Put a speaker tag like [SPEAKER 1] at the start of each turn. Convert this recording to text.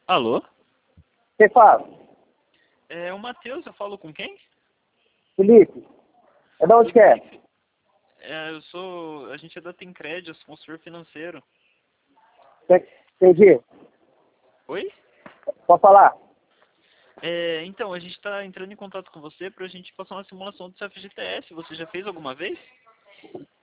[SPEAKER 1] Alô?
[SPEAKER 2] Quem fala?
[SPEAKER 1] É o Matheus, eu falo com quem?
[SPEAKER 2] Felipe. É de onde que é?
[SPEAKER 1] A gente é da Tencred, eu sou consultor financeiro.
[SPEAKER 2] Entendi.
[SPEAKER 1] Oi?
[SPEAKER 2] Pode falar?
[SPEAKER 1] Então, a gente está entrando em contato com você para a gente passar uma simulação do seu FGTS. Você já fez alguma vez?